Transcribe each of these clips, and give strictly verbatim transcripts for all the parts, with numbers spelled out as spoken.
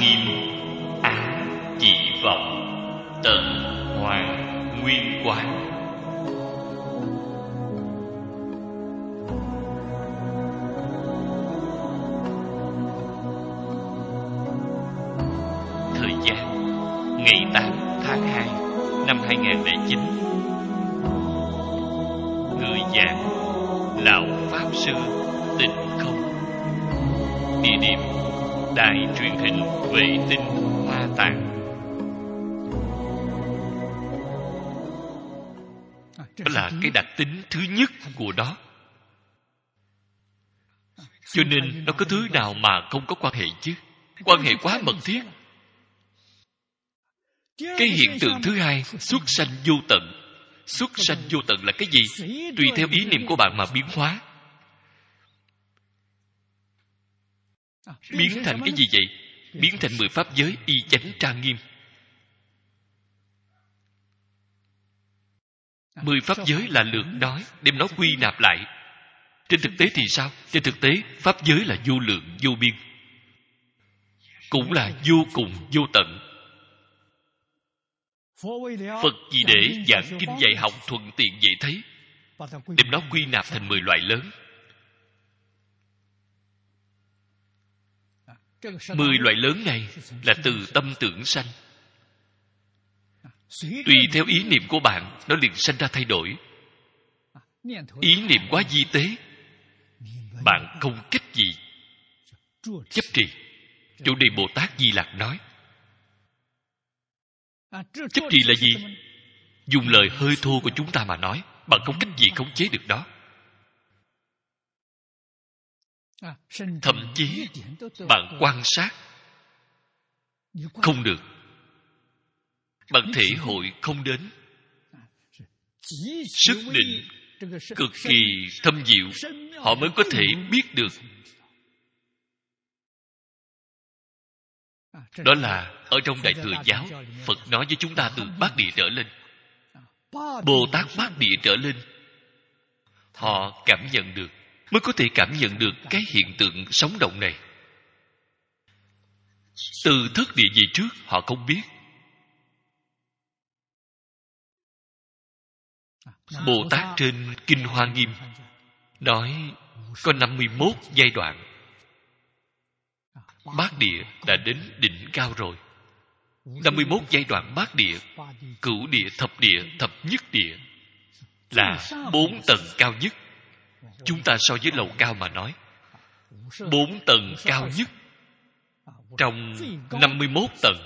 nghiêm, á dị vọng, tận hoàng nguyên quán. Thời gian ngày tám tháng hai năm hai nghìn lẻ chín. Người giảng Lão Pháp Sư Tịnh Không. Địa điểm Đài truyền hình vệ tinh Hoa Tạng. Đó là cái đặc tính thứ nhất của nó. Cho nên nó có thứ nào mà không có quan hệ chứ? Quan hệ quá mật thiết. Cái hiện tượng thứ hai, xuất sanh vô tận. Xuất sanh vô tận là cái gì? Tùy theo ý niệm của bạn mà biến hóa. Biến thành cái gì vậy? Biến thành mười pháp giới y chánh trang nghiêm. Mười pháp giới là lược nói, đem nó quy nạp lại. Trên thực tế thì sao? Trên thực tế, pháp giới là vô lượng, vô biên. Cũng là vô cùng, vô tận. Phật vì để giảng kinh dạy học thuận tiện dễ thấy, đem nó quy nạp thành mười loại lớn. Mười loại lớn này là từ tâm tưởng sanh. Tùy theo ý niệm của bạn, nó liền sanh ra thay đổi. Ý niệm quá vi tế, bạn không cách gì chấp trì. Chỗ đây Bồ Tát Di Lặc nói, chấp trì là gì? Dùng lời hơi thô của chúng ta mà nói, bạn không cách gì khống chế được đó. Thậm chí bạn quan sát không được, bạn thể hội không đến. Sức định cực kỳ thâm diệu, họ mới có thể biết được. Đó là ở trong Đại Thừa Giáo, Phật nói với chúng ta từ Bát Địa trở lên, Bồ Tát Bát Địa trở lên, họ cảm nhận được, mới có thể cảm nhận được cái hiện tượng sống động này. Từ thức địa gì trước họ không biết. Bồ Tát trên Kinh Hoa Nghiêm nói có năm mươi mốt giai đoạn. Bát địa đã đến đỉnh cao rồi. năm mươi mốt giai đoạn bát địa, cửu địa, thập địa, thập nhất địa là bốn tầng cao nhất. Chúng ta so với lầu cao mà nói, bốn tầng cao nhất trong năm mươi mốt tầng.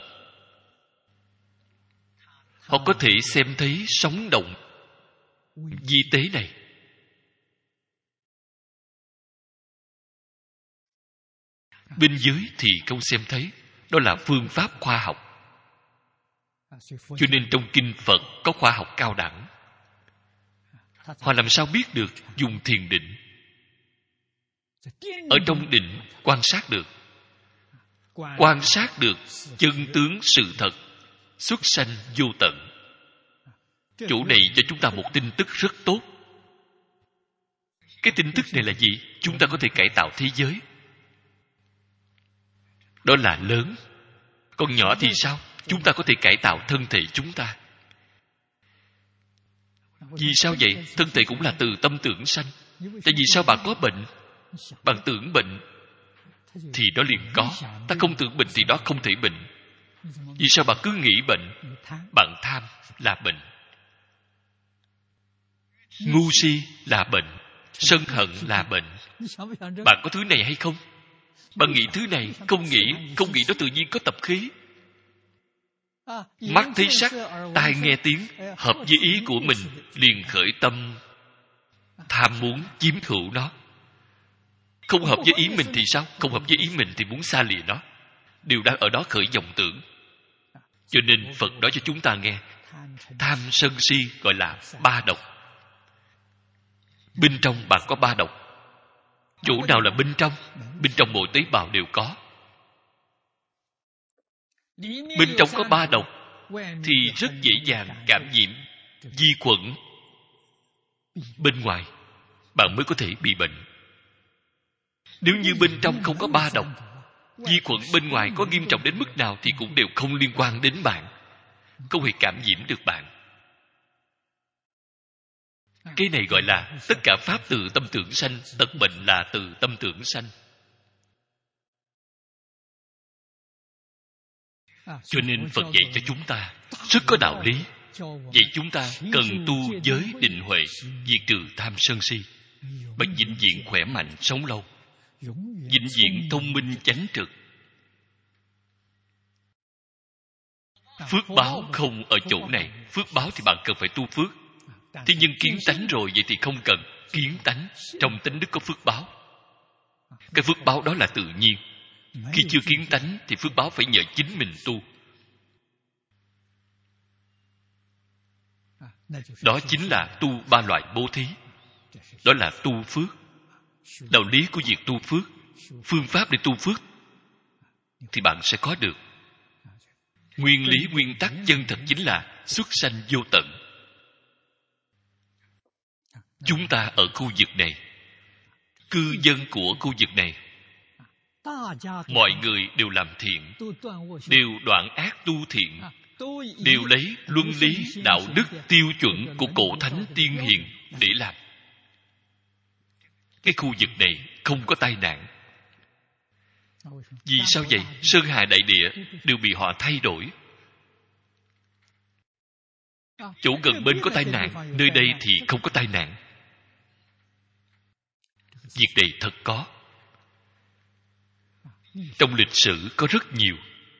Họ có thể xem thấy sống động vi tế này. Bên dưới thì không xem thấy. Đó là phương pháp khoa học. Cho nên trong kinh Phật có khoa học cao đẳng. Họ làm sao biết được? Dùng thiền định. Ở trong định quan sát được. Quan sát được chân tướng sự thật, xuất sanh vô tận. Chỗ này cho chúng ta một tin tức rất tốt. Cái tin tức này là gì? Chúng ta có thể cải tạo thế giới. Đó là lớn. Còn nhỏ thì sao? Chúng ta có thể cải tạo thân thể chúng ta. Vì sao vậy? Thân thể cũng là từ tâm tưởng sanh. Tại vì sao bạn có bệnh? Bạn tưởng bệnh thì đó liền có. Ta không tưởng bệnh thì đó không thể bệnh. Vì sao bạn cứ nghĩ bệnh? Bạn tham là bệnh. Ngu si là bệnh. Sân hận là bệnh. Bạn có thứ này hay không? Bạn nghĩ thứ này, không nghĩ, không nghĩ đó tự nhiên có tập khí. Mắt thấy sắc, tai nghe tiếng, hợp với ý của mình, liền khởi tâm tham muốn chiếm hữu nó. Không hợp với ý mình thì sao? Không hợp với ý mình thì muốn xa lìa nó. Điều đang ở đó khởi vọng tưởng. Cho nên Phật nói cho chúng ta nghe, tham sân si gọi là ba độc. Bên trong bạn có ba độc. Chỗ nào là bên trong? Bên trong mỗi tế bào đều có. Bên trong có ba độc thì rất dễ dàng cảm nhiễm vi khuẩn. Bên ngoài bạn mới có thể bị bệnh. Nếu như bên trong không có ba độc, Vi khuẩn bên ngoài có nghiêm trọng đến mức nào thì cũng đều không liên quan đến bạn, không hề cảm nhiễm được bạn. Cái này gọi là tất cả pháp từ tâm tưởng sanh, tật bệnh là từ tâm tưởng sanh. Cho nên Phật dạy cho chúng ta rất có đạo lý, vậy chúng ta cần tu giới định huệ, diệt trừ tham sân si, và vĩnh viễn khỏe mạnh sống lâu, vĩnh viễn thông minh chánh trực. Phước báo không ở chỗ này. Phước báo thì bạn cần phải tu phước. Thế nhưng kiến tánh rồi, vậy thì không cần. Kiến tánh, trong tánh đức có phước báo. Cái phước báo đó là tự nhiên. Khi chưa kiến tánh thì phước báo phải nhờ chính mình tu. Đó chính là tu ba loại bố thí. Đó là tu phước. Đạo lý của việc tu phước, phương pháp để tu phước thì bạn sẽ có được. Nguyên lý, nguyên tắc chân thật chính là xuất sanh vô tận. Chúng ta ở khu vực này, cư dân của khu vực này, mọi người đều làm thiện, đều đoạn ác tu thiện, đều lấy luân lý, đạo đức, tiêu chuẩn của cổ thánh tiên hiền để làm. Cái khu vực này không có tai nạn. Vì sao vậy? Sơn hà đại địa đều bị họ thay đổi. Chỗ gần bên có tai nạn, nơi đây thì không có tai nạn. Việc này thật có. Trong lịch sử có rất nhiều.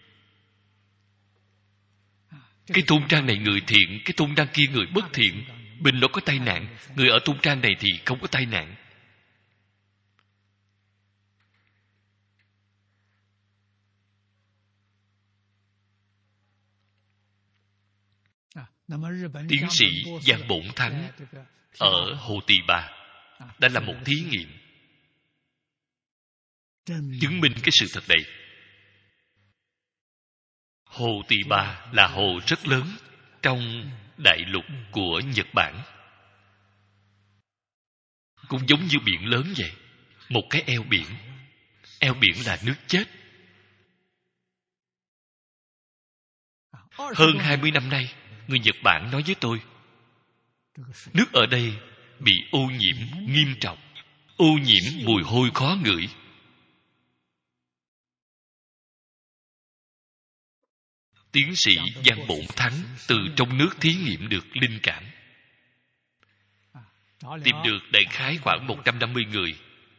Cái thôn trang này người thiện, cái thôn trang kia người bất thiện, bên đó có tai nạn, người ở thôn trang này thì không có tai nạn. Tiến sĩ Giang Bổn Thắng ở Hồ Tỳ Bà đã là một thí nghiệm chứng minh cái sự thật này. Hồ Tỳ Bà là hồ rất lớn trong đại lục của Nhật Bản, cũng giống như biển lớn vậy, một cái eo biển. Eo biển là nước chết. Hơn hai mươi năm nay, người Nhật Bản nói với tôi, nước ở đây bị ô nhiễm nghiêm trọng, ô nhiễm mùi hôi khó ngửi. Tiến sĩ Giang Bổn Thắng từ trong nước thí nghiệm được linh cảm, tìm được đại khái khoảng một trăm năm mươi người,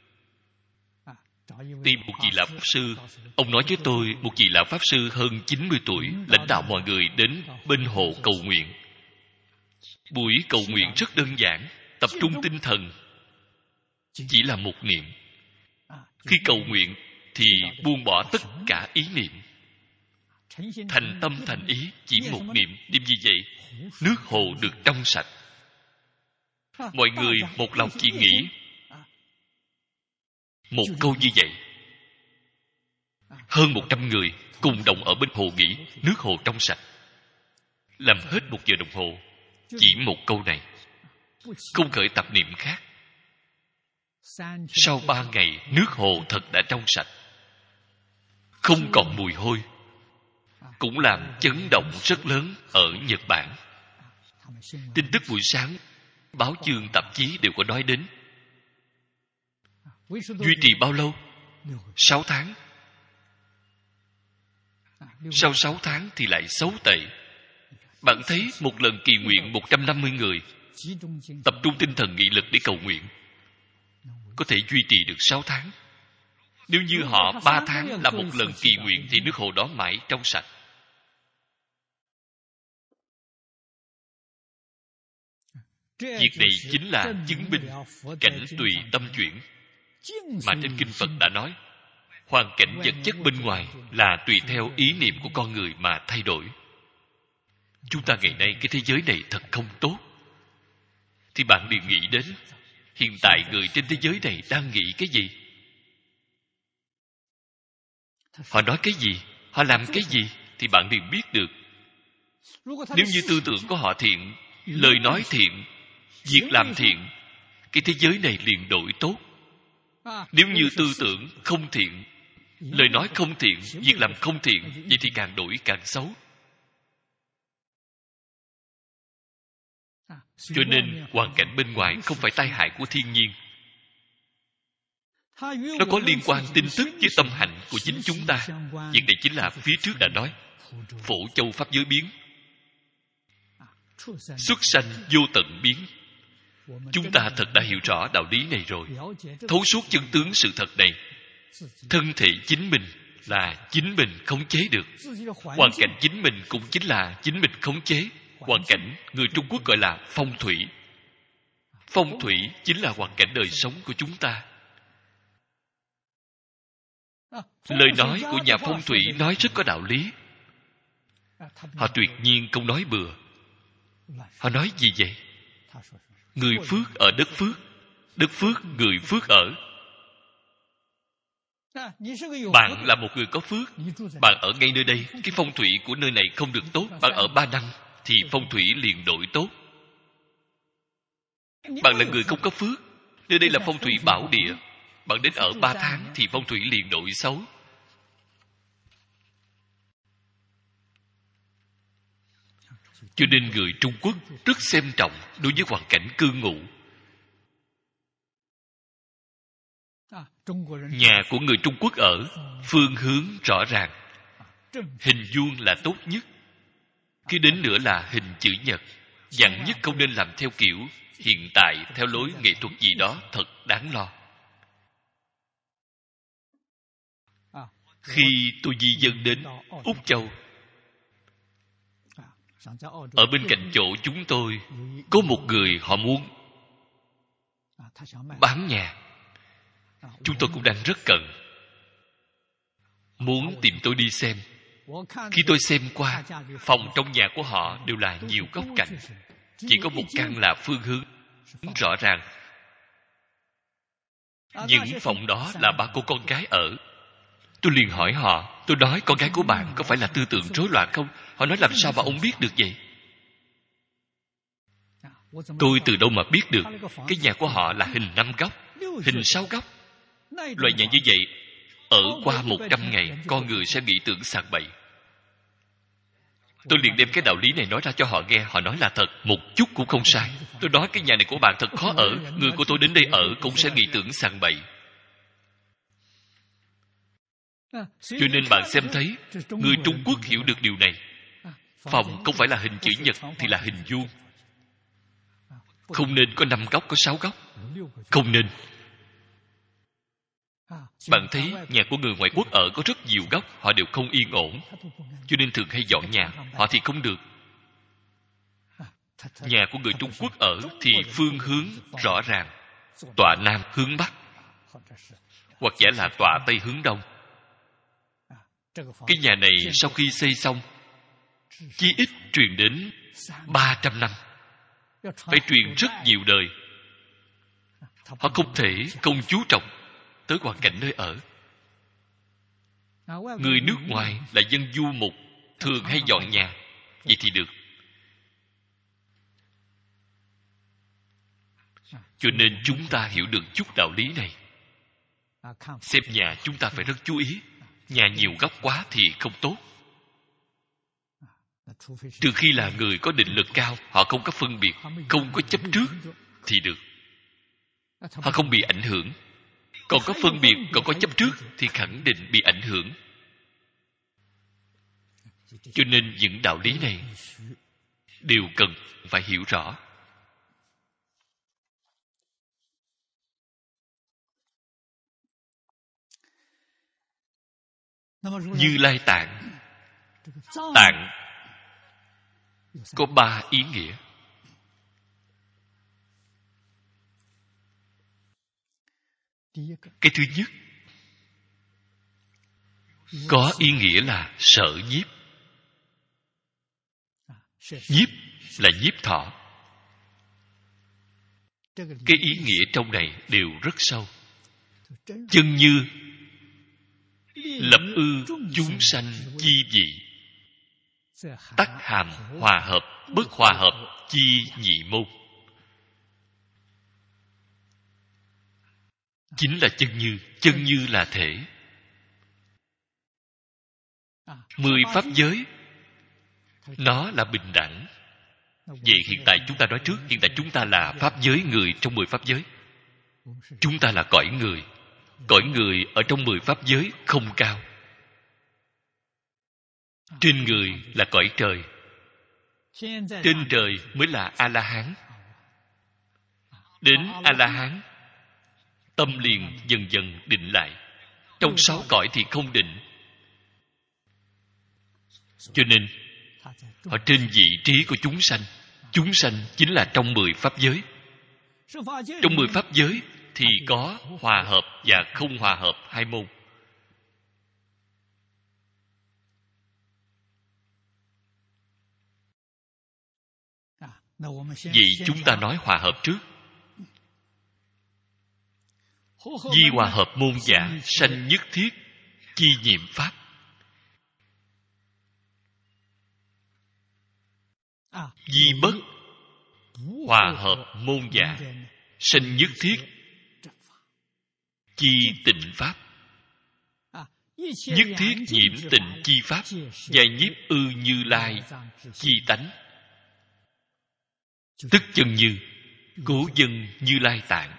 tìm một vị lão pháp sư. Ông nói với tôi, một vị lão pháp sư hơn chín mươi tuổi lãnh đạo mọi người đến bên hồ cầu nguyện. Buổi cầu nguyện rất đơn giản, tập trung tinh thần, chỉ là một niệm. Khi cầu nguyện thì buông bỏ tất cả ý niệm, thành tâm thành ý, chỉ một niệm. Niệm gì vậy? Nước hồ được trong sạch. Mọi người một lòng chỉ nghĩ một câu như vậy. Hơn một trăm người cùng đồng ở bên hồ nghĩ nước hồ trong sạch. Làm hết một giờ đồng hồ, chỉ một câu này, không khởi tập niệm khác. Sau ba ngày, nước hồ thật đã trong sạch, không còn mùi hôi, cũng làm chấn động rất lớn ở Nhật Bản. Tin tức buổi sáng, báo chương tạp chí đều có nói đến. Duy trì bao lâu? Sáu tháng. Sau sáu tháng thì lại xấu tệ. Bạn thấy một lần kỳ nguyện một trăm năm mươi người tập trung tinh thần nghị lực để cầu nguyện, có thể duy trì được sáu tháng. Nếu như họ ba tháng làm một lần kỳ nguyện thì nước hồ đó mãi trong sạch. Việc này chính là chứng minh cảnh tùy tâm chuyển mà trên kinh Phật đã nói. Hoàn cảnh vật chất bên ngoài là tùy theo ý niệm của con người mà thay đổi. Chúng ta ngày nay cái thế giới này thật không tốt, thì bạn liền nghĩ đến hiện tại người trên thế giới này đang nghĩ cái gì, họ nói cái gì, họ làm cái gì, thì bạn liền biết được. Nếu như tư tưởng của họ thiện, lời nói thiện, việc làm thiện, cái thế giới này liền đổi tốt. Nếu như tư tưởng không thiện, lời nói không thiện, việc làm không thiện, vậy thì càng đổi càng xấu. Cho nên hoàn cảnh bên ngoài không phải tai hại của thiên nhiên, nó có liên quan tin tức với tâm hạnh của chính chúng ta. Việc này chính là phía trước đã nói, phổ châu pháp giới biến, xuất sanh vô tận biến. Chúng ta thật đã hiểu rõ đạo lý này rồi, thấu suốt chân tướng sự thật này. Thân thể chính mình là chính mình khống chế được, hoàn cảnh chính mình cũng chính là chính mình khống chế. Hoàn cảnh người Trung Quốc gọi là phong thủy. Phong thủy chính là hoàn cảnh đời sống của chúng ta. Lời nói của nhà phong thủy nói rất có đạo lý. Họ tuyệt nhiên không nói bừa. Họ nói gì vậy? Người phước ở đất phước, đất phước người phước ở. Bạn là một người có phước, bạn ở ngay nơi đây, cái phong thủy của nơi này không được tốt, bạn ở ba năm thì phong thủy liền đổi tốt. Bạn là người không có phước, nơi đây là phong thủy bảo địa, bạn đến ở ba tháng thì phong thủy liền đổi xấu. Cho nên người Trung Quốc rất xem trọng đối với hoàn cảnh cư ngụ. Nhà của người Trung Quốc ở phương hướng rõ ràng, hình vuông là tốt nhất. Khi đến nữa là hình chữ nhật, dặn nhất không nên làm theo kiểu hiện tại theo lối nghệ thuật gì đó, thật đáng lo. Khi tôi di dân đến Úc Châu, ở bên cạnh chỗ chúng tôi có một người họ muốn bán nhà. Chúng tôi cũng đang rất cần, muốn tìm tôi đi xem. Khi tôi xem qua, phòng trong nhà của họ đều là nhiều góc cạnh, chỉ có một căn là phương hướng rõ ràng. Những phòng đó là ba cô con gái ở. Tôi liền hỏi họ, tôi nói con gái của bạn có phải là tư tưởng rối loạn không? Họ nói làm sao mà ông biết được vậy? Tôi từ đâu mà biết được? Cái nhà của họ là hình năm góc, hình sáu góc. Loại nhà như vậy, ở qua một trăm ngày, con người sẽ nghĩ tưởng sàng bậy. Tôi liền đem cái đạo lý này nói ra cho họ nghe. Họ nói là thật, một chút cũng không sai. Tôi nói cái nhà này của bạn thật khó ở, người của tôi đến đây ở cũng sẽ nghĩ tưởng sàng bậy. Cho nên bạn xem thấy, người Trung Quốc hiểu được điều này. Phòng không phải là hình chữ nhật thì là hình vuông. Không nên có năm góc, có sáu góc. Không nên. Bạn thấy nhà của người ngoại quốc ở có rất nhiều góc, họ đều không yên ổn, cho nên thường hay dọn nhà. Họ thì không được. Nhà của người Trung Quốc ở thì phương hướng rõ ràng, tọa nam hướng bắc, hoặc giả là tọa tây hướng đông. Cái nhà này sau khi xây xong, chí ít truyền đến ba trăm năm, phải truyền rất nhiều đời. Họ không thể không chú trọng tới hoàn cảnh nơi ở. Người nước ngoài là dân du mục, thường hay dọn nhà, vậy thì được. Cho nên chúng ta hiểu được chút đạo lý này. Xem nhà chúng ta phải rất chú ý. Nhà nhiều góc quá thì không tốt. Trừ khi là người có định lực cao, họ không có phân biệt, không có chấp trước thì được. Họ không bị ảnh hưởng. Còn có phân biệt, còn có chấp trước thì khẳng định bị ảnh hưởng. Cho nên những đạo lý này đều cần phải hiểu rõ. Như Lai Tạng, tạng có ba ý nghĩa. Cái thứ nhất, có ý nghĩa là sở nhiếp. Nhiếp là nhiếp thọ. Cái ý nghĩa trong này đều rất sâu. Chân như lập ư chúng sanh chi vị, tắc hàm hòa hợp, bất hòa hợp chi nhị môn. Chính là chân như. Chân như là thể. Mười pháp giới nó là bình đẳng. Vậy hiện tại chúng ta nói trước, hiện tại chúng ta là pháp giới người trong mười pháp giới. Chúng ta là cõi người. Cõi người ở trong mười pháp giới không cao. Trên người là cõi trời. Trên trời mới là A-la-hán. Đến A-la-hán, tâm liền dần dần định lại. Trong sáu cõi thì không định. Cho nên ở trên vị trí của chúng sanh, chúng sanh chính là trong mười pháp giới. Trong mười pháp giới thì có hòa hợp và không hòa hợp hai môn. Vậy chúng ta nói hòa hợp trước. Di hòa hợp môn giả, sanh nhất thiết, chi nhiệm pháp. Di bất hòa hợp môn giả, sanh nhất thiết, chi tịnh pháp. Nhất thiết nhiễm tịnh chi pháp, giai nhiếp ư Như Lai chi tánh. Tức chân như, cố dân Như Lai tạng.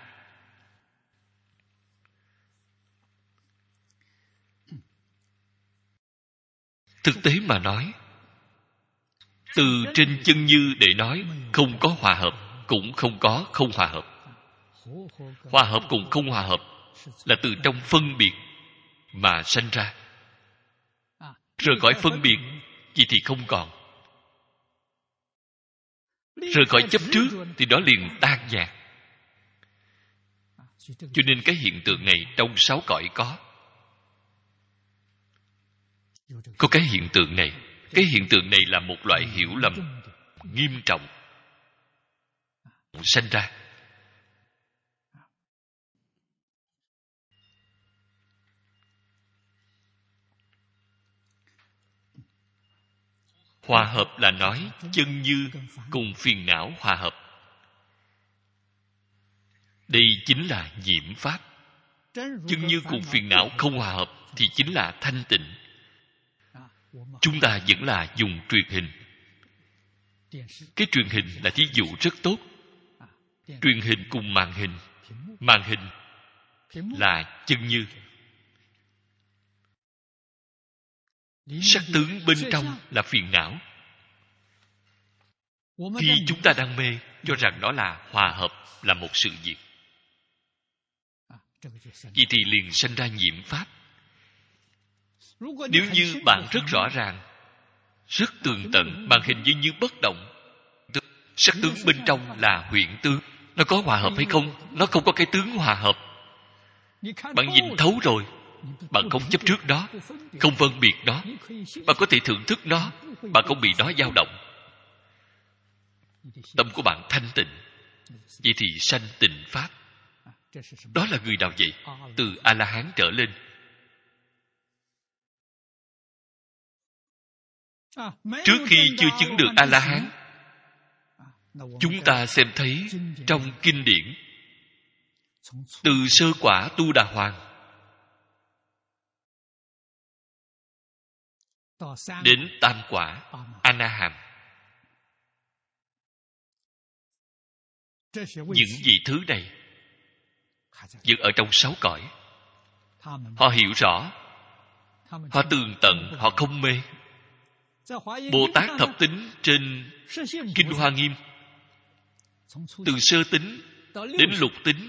Thực tế mà nói, từ trên chân như để nói không có hòa hợp, cũng không có không hòa hợp. Hòa hợp cùng không hòa hợp là từ trong phân biệt mà sanh ra. Rời khỏi phân biệt, vậy thì không còn. Rời khỏi chấp trước thì đó liền tan nhạt. Cho nên cái hiện tượng này trong sáu cõi có. Có cái hiện tượng này. Cái hiện tượng này là một loại hiểu lầm nghiêm trọng sanh ra. Hòa hợp là nói chân như cùng phiền não hòa hợp. Đây chính là nhiễm pháp. Chân như cùng phiền não không hòa hợp thì chính là thanh tịnh. Chúng ta vẫn là dùng truyền hình. Cái truyền hình là thí dụ rất tốt. Truyền hình cùng màn hình. Màn hình là chân như. Sắc tướng bên trong là phiền não. Khi chúng ta đang mê, cho rằng đó là hòa hợp, là một sự việc. Vậy thì liền sanh ra nhiễm pháp. Nếu như bạn rất rõ ràng, rất tường tận, màn hình như như bất động, sắc tướng bên trong là huyễn tướng, nó có hòa hợp hay không? Nó không có cái tướng hòa hợp. Bạn nhìn thấu rồi, bạn không chấp trước đó, không phân biệt đó, bạn có thể thưởng thức nó, bạn không bị nó dao động. Tâm của bạn thanh tịnh. Vậy thì sanh tịnh pháp. Đó là người nào vậy? Từ A-la-hán trở lên. Trước khi chưa chứng được A-la-hán, chúng ta xem thấy trong kinh điển, từ sơ quả Tu Đà Hoàng đến tam quả A-na-hàm, những vị thứ này vẫn ở trong sáu cõi. Họ hiểu rõ, họ tường tận, họ không mê. Bồ Tát thập tính trên Kinh Hoa Nghiêm, từ sơ tính đến lục tính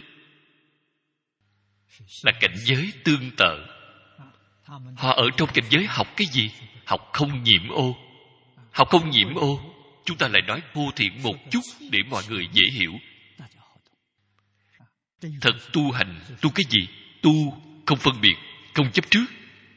là cảnh giới tương tự. Họ ở trong cảnh giới học cái gì? Học không nhiễm ô. Học không nhiễm ô, chúng ta lại nói vô thiện một chút để mọi người dễ hiểu. Thật tu hành, tu cái gì? Tu không phân biệt, không chấp trước.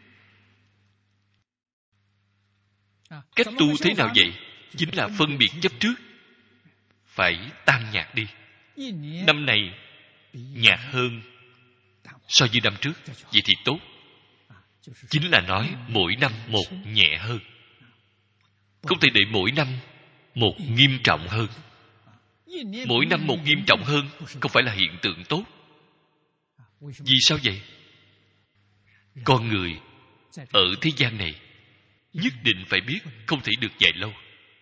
Cách tu thế nào vậy? Chính là phân biệt chấp trước phải tan nhạt đi. Năm này nhạt hơn so với năm trước, vậy thì tốt. Chính là nói mỗi năm một nhẹ hơn. Không thể để mỗi năm một nghiêm trọng hơn. Mỗi năm một nghiêm trọng hơn không phải là hiện tượng tốt. Vì sao vậy? Con người ở thế gian này nhất định phải biết, không thể được dài lâu.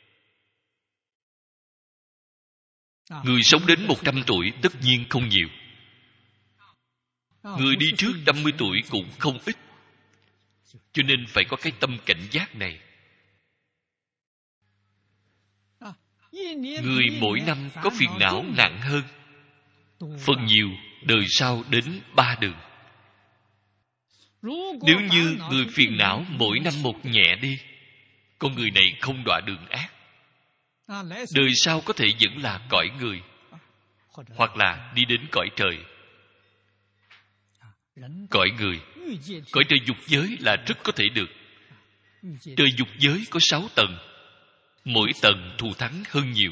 Người sống đến một trăm tuổi tất nhiên không nhiều. Người đi trước năm mươi tuổi cũng không ít. Cho nên phải có cái tâm cảnh giác này. Người mỗi năm có phiền não nặng hơn, phần nhiều đời sau đến ba đường. Nếu như người phiền não mỗi năm một nhẹ đi, con người này không đọa đường ác, đời sau có thể vẫn là cõi người, hoặc là đi đến cõi trời. Cõi người, cõi trời dục giới là rất có thể được. Trời dục giới có sáu tầng, mỗi tầng thù thắng hơn nhiều.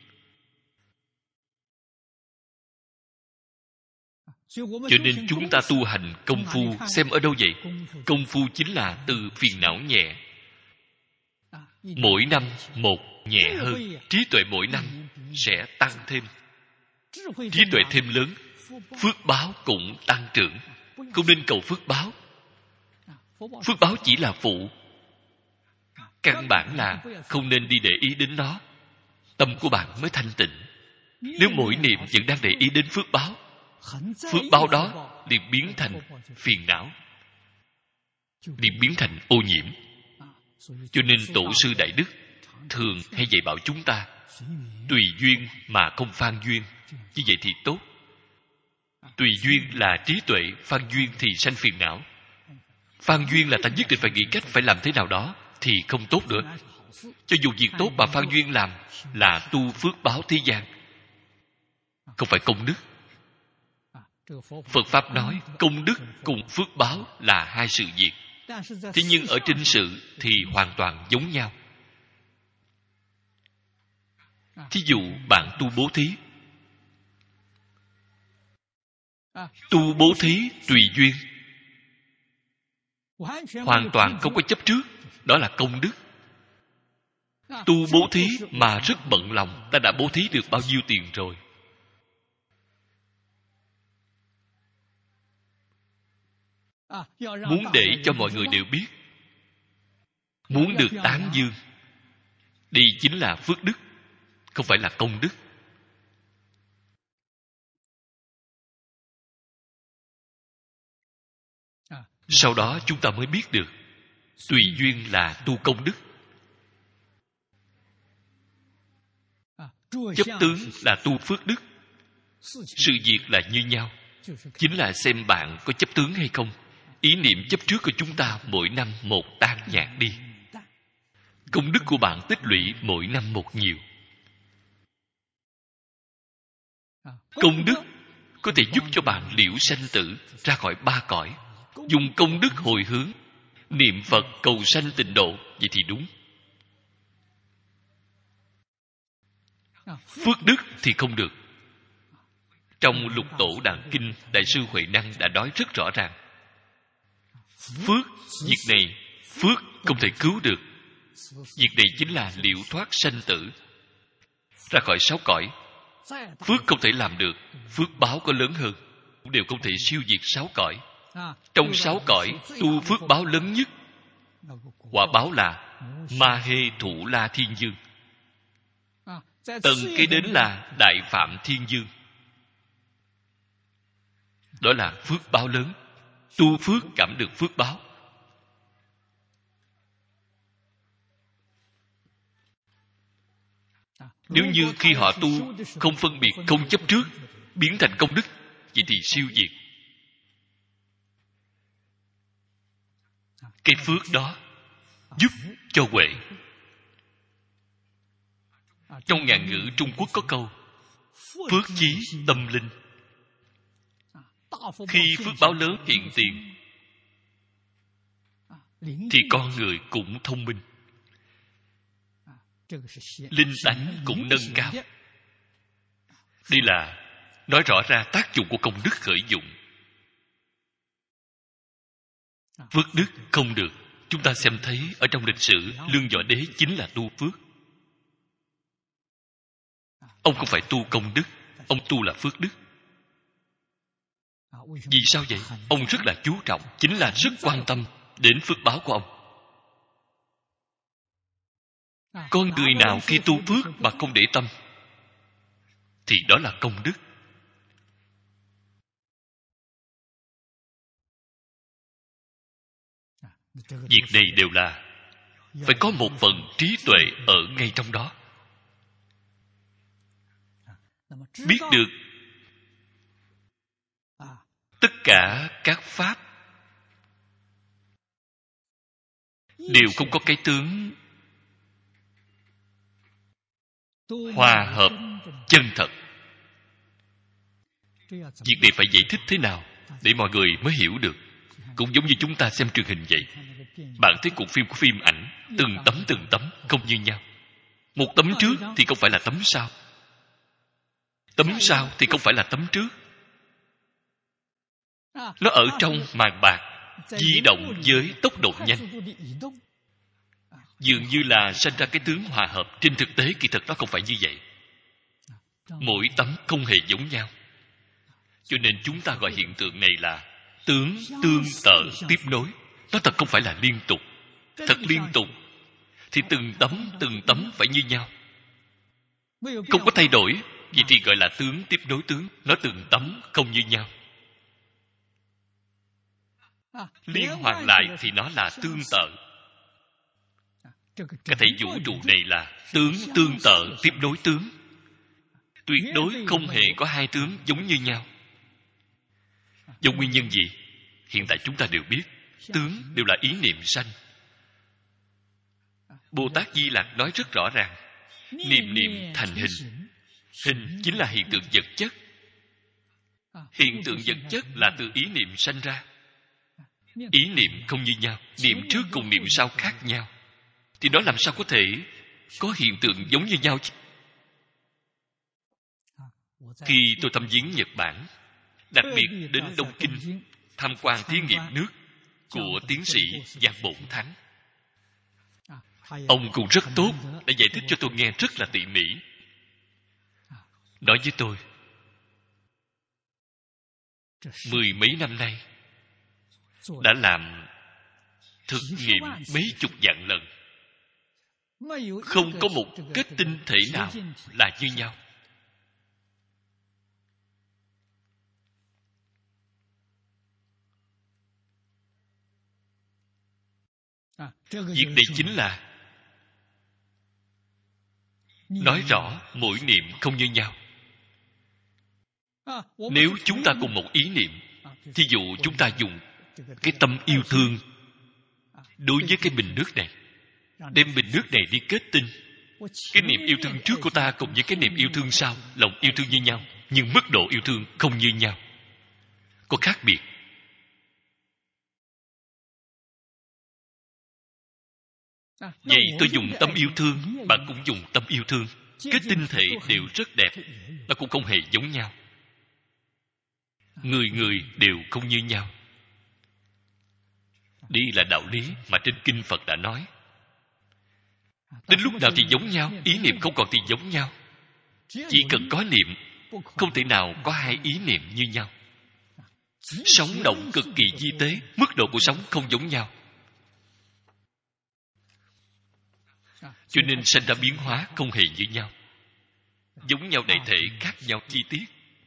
Cho nên chúng ta tu hành công phu xem ở đâu vậy? Công phu chính là từ phiền não nhẹ, mỗi năm một nhẹ hơn. Trí tuệ mỗi năm sẽ tăng thêm. Trí tuệ thêm lớn, phước báo cũng tăng trưởng. Không nên cầu phước báo. Phước báo chỉ là phụ. Căn bản là không nên đi để ý đến nó. Tâm của bạn mới thanh tịnh. Nếu mỗi niệm vẫn đang để ý đến phước báo, phước báo đó liền biến thành phiền não, liền biến thành ô nhiễm. Cho nên tổ sư Đại Đức thường hay dạy bảo chúng ta tùy duyên mà không phan duyên. Như vậy thì tốt. Tùy duyên là trí tuệ, phan duyên thì sanh phiền não. Phan duyên là ta nhất định phải nghĩ cách phải làm thế nào đó thì không tốt nữa. Cho dù việc tốt mà phan duyên làm là tu phước báo thế gian, không phải công đức. Phật Pháp nói công đức cùng phước báo là hai sự việc. Thế nhưng ở trên sự thì hoàn toàn giống nhau. Thí dụ bạn tu bố thí. Tu bố thí tùy duyên, hoàn toàn không có chấp trước, đó là công đức. Tu bố thí mà rất bận lòng, ta đã bố thí được bao nhiêu tiền rồi. Muốn để cho mọi người đều biết, muốn được tán dương, đây chính là phước đức, không phải là công đức. Sau đó chúng ta mới biết được tùy duyên là tu công đức, chấp tướng là tu phước đức. Sự việc là như nhau, chính là xem bạn có chấp tướng hay không. Ý niệm chấp trước của chúng ta mỗi năm một tan nhạt đi, công đức của bạn tích lũy mỗi năm một nhiều. Công đức có thể giúp cho bạn liễu sanh tử, ra khỏi ba cõi. Dùng công đức hồi hướng, niệm Phật cầu sanh tịnh độ, vậy thì đúng. Phước đức thì không được. Trong Lục Tổ Đàn Kinh, Đại sư Huệ Năng đã nói rất rõ ràng. Phước, việc này, phước không thể cứu được. Việc này chính là liễu thoát sanh tử, ra khỏi sáu cõi. Phước không thể làm được. Phước báo có lớn hơn, cũng đều không thể siêu diệt sáu cõi. Trong sáu cõi, tu phước báo lớn nhất, quả báo là Ma Hê Thủ La Thiên Dương. Tầng kế đến là Đại Phạm Thiên Dương. Đó là phước báo lớn. Tu phước cảm được phước báo. Nếu như khi họ tu không phân biệt, không chấp trước, biến thành công đức, vậy thì siêu diệt. Cái phước đó giúp cho huệ. Trong ngạn ngữ Trung Quốc có câu phước chí tâm linh. Khi phước báo lớn hiện tiền thì con người cũng thông minh, linh tánh cũng nâng cao. Đây là nói rõ ra tác dụng của công đức khởi dụng. Phước đức không được. Chúng ta xem thấy ở trong lịch sử, Lương Võ Đế chính là tu phước. Ông không phải tu công đức, ông tu là phước đức. Vì sao vậy? Ông rất là chú trọng, chính là rất quan tâm đến phước báo của ông. Con người nào khi tu phước mà không để tâm thì đó là công đức. Việc này đều là phải có một phần trí tuệ ở ngay trong đó. Biết được tất cả các pháp đều không có cái tướng hòa hợp chân thật. Việc này phải giải thích thế nào để mọi người mới hiểu được. Cũng giống như chúng ta xem truyền hình vậy. Bạn thấy cuộc phim của phim ảnh, từng tấm từng tấm không như nhau. Một tấm trước thì không phải là tấm sau, tấm sau thì không phải là tấm trước. Nó ở trong màn bạc, di động với tốc độ nhanh, dường như là sanh ra cái tướng hòa hợp. Trên thực tế kỳ thực nó không phải như vậy. Mỗi tấm không hề giống nhau. Cho nên chúng ta gọi hiện tượng này là tướng tương tự tiếp nối. Nó thật không phải là liên tục. Thật liên tục thì từng tấm từng tấm phải như nhau, không có thay đổi. Vậy thì gọi là tướng tiếp nối tướng. Nó từng tấm không như nhau, liên hoàn lại thì nó là tương tự. Cái thể vũ trụ này là tướng tương tự tiếp nối tướng. Tuyệt đối không hề có hai tướng giống như nhau. Do nguyên nhân gì? Hiện tại chúng ta đều biết, tướng đều là ý niệm sanh. Bồ Tát Di Lặc nói rất rõ ràng, niệm niệm thành hình. Hình chính là hiện tượng vật chất. Hiện tượng vật chất là từ ý niệm sanh ra. Ý niệm không như nhau, niệm trước cùng niệm sau khác nhau, thì đó làm sao có thể có hiện tượng giống như nhau chứ? Khi tôi thăm viếng Nhật Bản, đặc biệt đến Đông Kinh tham quan thí nghiệm nước của tiến sĩ Giang Bổn Thắng, ông cũng rất tốt, đã giải thích cho tôi nghe rất là tỉ mỉ. Nói với tôi, mười mấy năm nay đã làm thực nghiệm mấy chục vạn lần, không có một kết tinh thể nào là như nhau. Việc này chính là nói rõ mỗi niệm không như nhau. Nếu chúng ta cùng một ý niệm, thí dụ chúng ta dùng cái tâm yêu thương đối với cái bình nước này, đem bình nước này đi kết tinh. Cái niệm yêu thương trước của ta cùng với cái niệm yêu thương sau, lòng yêu thương như nhau, nhưng mức độ yêu thương không như nhau, có khác biệt. Vậy tôi dùng tâm yêu thương, bạn cũng dùng tâm yêu thương, cái tinh thể đều rất đẹp, nó cũng không hề giống nhau. Người người đều không như nhau. Đây là đạo lý mà trên kinh Phật đã nói. Đến lúc nào thì giống nhau, ý niệm không còn thì giống nhau. Chỉ cần có niệm, không thể nào có hai ý niệm như nhau. Sống động cực kỳ vi tế, mức độ của sống không giống nhau. Cho nên sanh ra biến hóa không hề như nhau. Giống nhau đại thể, khác nhau chi tiết.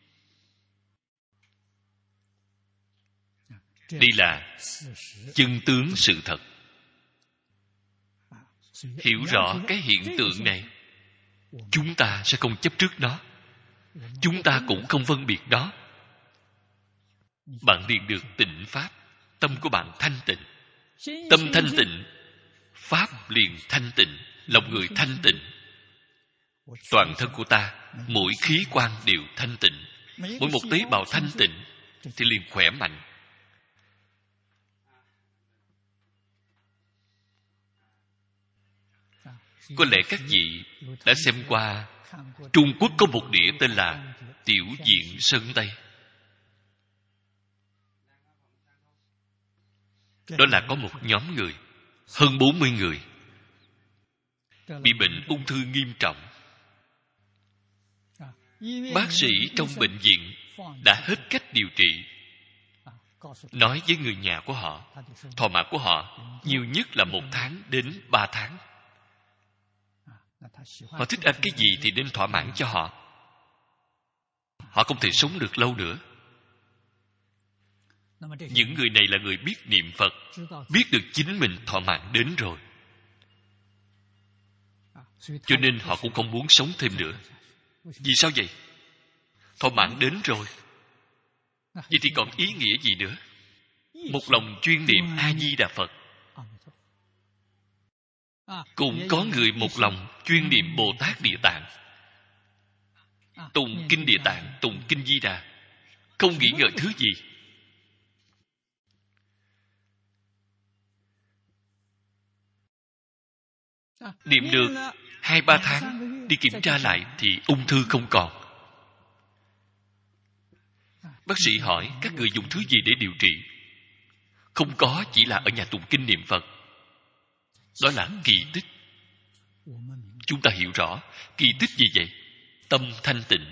Đây là chân tướng sự thật. Hiểu rõ cái hiện tượng này, chúng ta sẽ không chấp trước nó, chúng ta cũng không phân biệt đó. Bạn liền được tịnh pháp. Tâm của bạn thanh tịnh. Tâm thanh tịnh, pháp liền thanh tịnh. Lòng người thanh tịnh, toàn thân của ta, mỗi khí quan đều thanh tịnh. Mỗi một tế bào thanh tịnh thì liền khỏe mạnh. Có lẽ các vị đã xem qua Trung Quốc có một đĩa tên là Tiểu Diện Sơn Tây. Đó là có một nhóm người, hơn bốn mươi người, bị bệnh ung thư nghiêm trọng. Bác sĩ trong bệnh viện đã hết cách điều trị. Nói với người nhà của họ, thọ mạng của họ nhiều nhất là một tháng đến ba tháng. Họ thích ăn cái gì thì nên thỏa mãn cho họ. Họ không thể sống được lâu nữa. Những người này là người biết niệm Phật, biết được chính mình thỏa mãn đến rồi, cho nên họ cũng không muốn sống thêm nữa. Vì sao vậy? Thỏa mãn đến rồi, vậy thì còn ý nghĩa gì nữa? Một lòng chuyên niệm A Di Đà Phật. Cũng có người một lòng chuyên niệm Bồ Tát Địa Tạng, tụng kinh Địa Tạng, tụng kinh Di Đà, không nghĩ ngợi thứ gì. Niệm được hai ba tháng, đi kiểm tra lại thì ung thư không còn. Bác sĩ hỏi các người dùng thứ gì để điều trị? Không có, chỉ là ở nhà tụng kinh niệm Phật. Đó là kỳ tích. Chúng ta hiểu rõ kỳ tích gì vậy? Tâm thanh tịnh.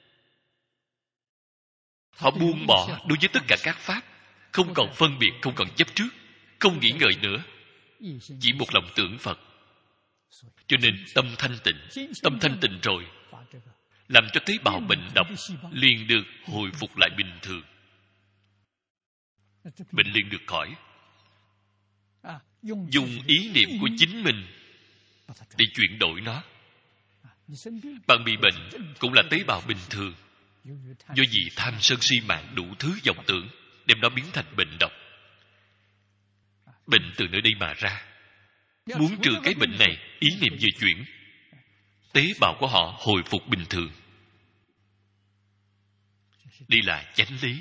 Họ buông bỏ đối với tất cả các pháp, không còn phân biệt, không còn chấp trước, không nghĩ ngợi nữa, chỉ một lòng tưởng Phật. Cho nên tâm thanh tịnh. Tâm thanh tịnh rồi, làm cho tế bào bệnh độc liền được hồi phục lại bình thường, bệnh liền được khỏi. Dùng ý niệm của chính mình để chuyển đổi nó. Bạn bị bệnh cũng là tế bào bình thường, do vì tham sân si mạng đủ thứ vọng tưởng đem nó biến thành bệnh độc. Bệnh từ nơi đây mà ra. Muốn trừ cái bệnh này, ý niệm vừa chuyển, tế bào của họ hồi phục bình thường. Đây là chánh lý.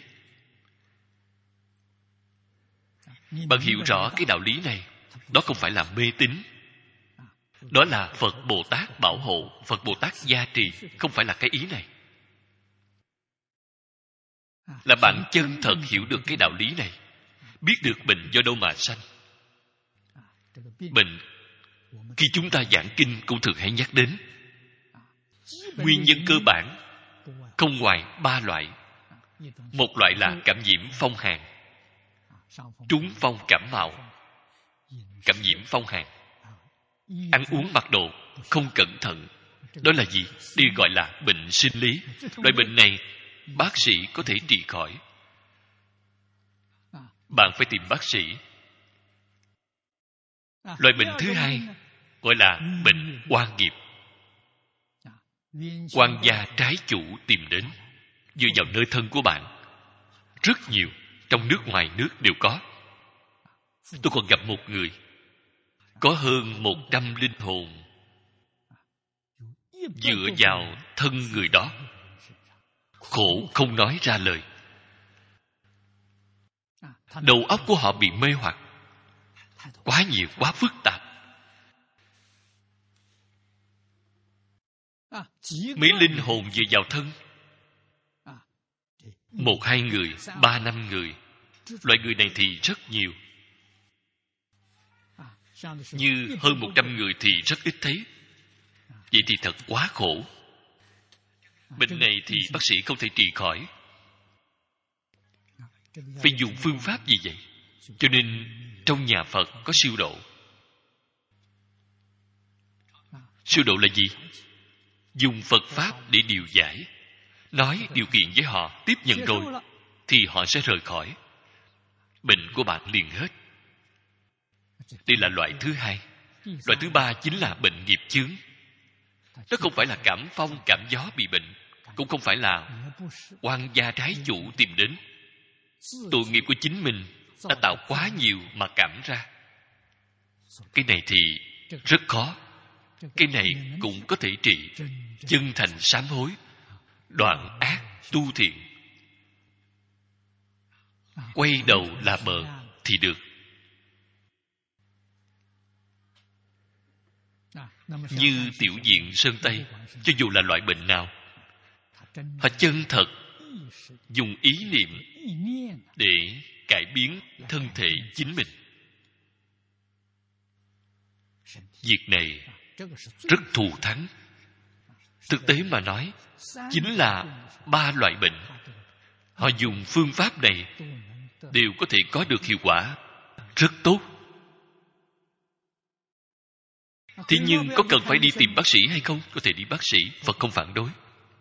Bạn hiểu rõ cái đạo lý này, đó không phải là mê tín. Đó là Phật Bồ Tát bảo hộ, Phật Bồ Tát gia trì, không phải là cái ý này. Là bạn chân thật hiểu được cái đạo lý này, biết được bệnh do đâu mà sanh. Bệnh, khi chúng ta giảng kinh cũng thường hay nhắc đến. Nguyên nhân cơ bản không ngoài ba loại. Một loại là cảm nhiễm phong hàn, trúng phong cảm mạo. Cảm nhiễm phong hàn, ăn uống mặc đồ không cẩn thận, đó là gì? Đây gọi là bệnh sinh lý. Loại bệnh này bác sĩ có thể trị khỏi. Bạn phải tìm bác sĩ. Loại bệnh thứ hai gọi là bệnh oan nghiệp. Oan gia trái chủ tìm đến, dựa vào nơi thân của bạn. Rất nhiều, trong nước ngoài nước đều có. Tôi còn gặp một người có hơn một trăm linh hồn dựa vào thân người đó, khổ không nói ra lời. Đầu óc của họ bị mê hoặc, quá nhiều, quá phức tạp. Mấy linh hồn dựa vào thân, một hai người, ba năm người. Loại người này thì rất nhiều. Như hơn một trăm người thì rất ít thấy. Vậy thì thật quá khổ. Bệnh này thì bác sĩ không thể trị khỏi. Phải dùng phương pháp gì vậy? Cho nên trong nhà Phật có siêu độ. Siêu độ là gì? Dùng Phật Pháp để điều giải, nói điều kiện với họ, tiếp nhận rồi thì họ sẽ rời khỏi. Bệnh của bạn liền hết. Đây là loại thứ hai. Loại thứ ba chính là bệnh nghiệp chướng. Nó không phải là cảm phong, cảm gió bị bệnh, cũng không phải là oan gia trái chủ tìm đến. Tội nghiệp của chính mình đã tạo quá nhiều mà cảm ra. Cái này thì rất khó. Cái này cũng có thể trị. Chân thành sám hối, đoạn ác tu thiện, quay đầu là bờ thì được. Như tiểu diện sơn tây, cho dù là loại bệnh nào, họ chân thật dùng ý niệm để cải biến thân thể chính mình. Việc này rất thù thắng. Thực tế mà nói, chính là ba loại bệnh. Họ dùng phương pháp này đều có thể có được hiệu quả rất tốt. Thế nhưng có cần phải đi tìm bác sĩ hay không? Có thể đi bác sĩ, Phật không phản đối.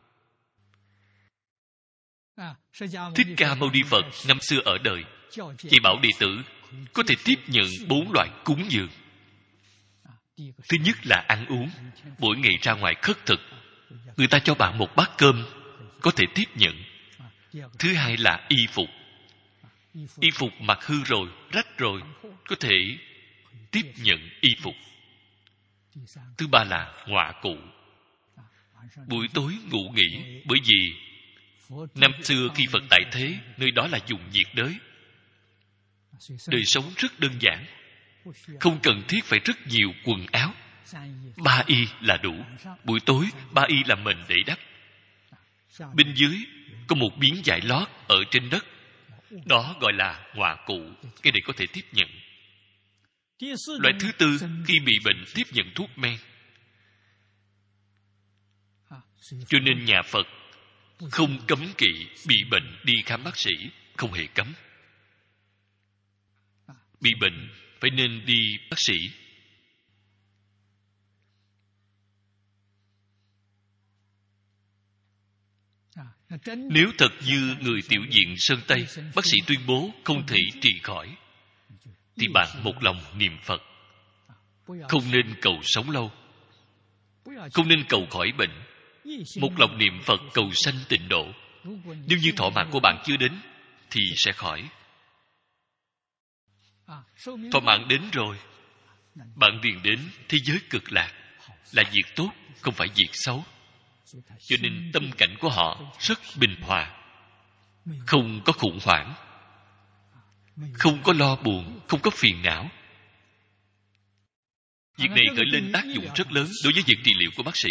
Thích Ca Mâu Ni Phật năm xưa ở đời chỉ bảo đệ tử có thể tiếp nhận bốn loại cúng dường. Thứ nhất là ăn uống, mỗi ngày ra ngoài khất thực, người ta cho bạn một bát cơm, có thể tiếp nhận. Thứ hai là y phục, y phục mặc hư rồi, rách rồi, có thể tiếp nhận y phục. Thứ ba là ngọa cụ, buổi tối ngủ nghỉ, bởi vì năm xưa khi Phật tại thế, nơi đó là dùng nhiệt đới, đời sống rất đơn giản, không cần thiết phải rất nhiều quần áo. Ba y là đủ. Buổi tối ba y là mền để đắp, bên dưới có một miếng vải lót ở trên đất, đó gọi là ngọa cụ. Cái này có thể tiếp nhận. Loại thứ tư, khi bị bệnh tiếp nhận thuốc men. Cho nên nhà Phật không cấm kỵ bị bệnh đi khám bác sĩ, không hề cấm. Bị bệnh phải nên đi bác sĩ. Nếu thật như người tiểu diện Sơn Tây, bác sĩ tuyên bố không thể trị khỏi, thì bạn một lòng niệm Phật. Không nên cầu sống lâu, không nên cầu khỏi bệnh. Một lòng niệm Phật cầu sanh tịnh độ. Nếu như thọ mạng của bạn chưa đến thì sẽ khỏi. Thọ mạng đến rồi, bạn liền đến thế giới cực lạc, là việc tốt, không phải việc xấu. Cho nên tâm cảnh của họ rất bình hòa, không có khủng hoảng, không có lo buồn, không có phiền não. Việc này khởi lên tác dụng rất lớn đối với việc trị liệu của bác sĩ.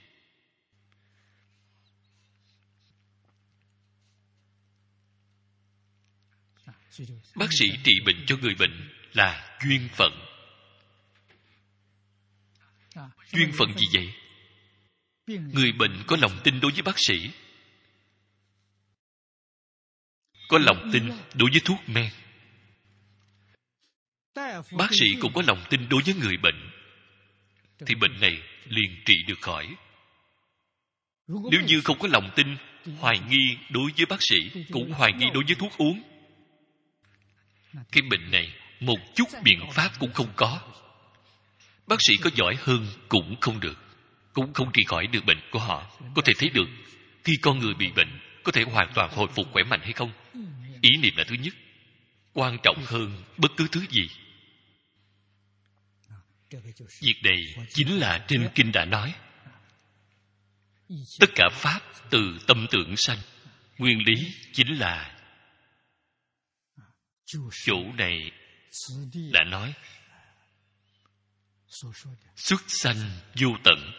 Bác sĩ trị bệnh cho người bệnh là duyên phận. Duyên phận gì vậy? Người bệnh có lòng tin đối với bác sĩ, có lòng tin đối với thuốc men. Bác sĩ cũng có lòng tin đối với người bệnh, thì bệnh này liền trị được khỏi. Nếu như không có lòng tin, hoài nghi đối với bác sĩ, cũng hoài nghi đối với thuốc uống, cái bệnh này một chút biện pháp cũng không có. Bác sĩ có giỏi hơn cũng không được, cũng không trị khỏi được bệnh của họ. Có thể thấy được khi con người bị bệnh có thể hoàn toàn hồi phục khỏe mạnh hay không. Ý niệm là thứ nhất, quan trọng hơn bất cứ thứ gì. Việc này chính là trên kinh đã nói, tất cả pháp từ tâm tưởng sanh. Nguyên lý chính là chỗ này đã nói, xuất sanh vô tận.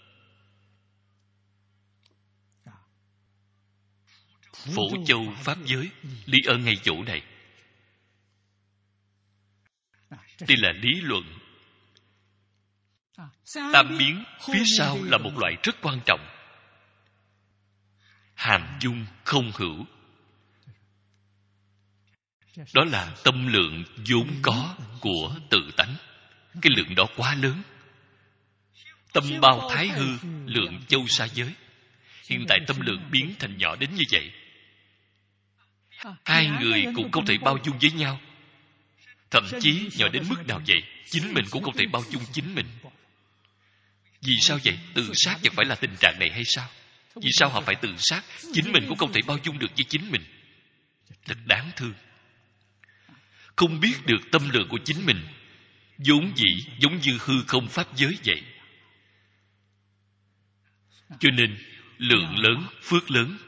Phổ Châu Pháp giới lý ở ngay chỗ này. Đây là lý luận. Tam biến phía sau là một loại rất quan trọng, hàm dung không hữu. Đó là tâm lượng vốn có của tự tánh. Cái lượng đó quá lớn. Tâm bao thái hư, lượng châu sa giới. Hiện tại tâm lượng biến thành nhỏ đến như vậy. Hai người cũng không thể bao dung với nhau. Thậm chí nhỏ đến mức nào vậy, chính mình cũng không thể bao dung chính mình. Vì sao vậy? Tự sát chẳng phải là tình trạng này hay sao? Vì sao họ phải tự sát? Chính mình cũng không thể bao dung được với chính mình. Thật đáng thương. Không biết được tâm lượng của chính mình, vốn dĩ giống như hư không pháp giới vậy. Cho nên lượng lớn, phước lớn.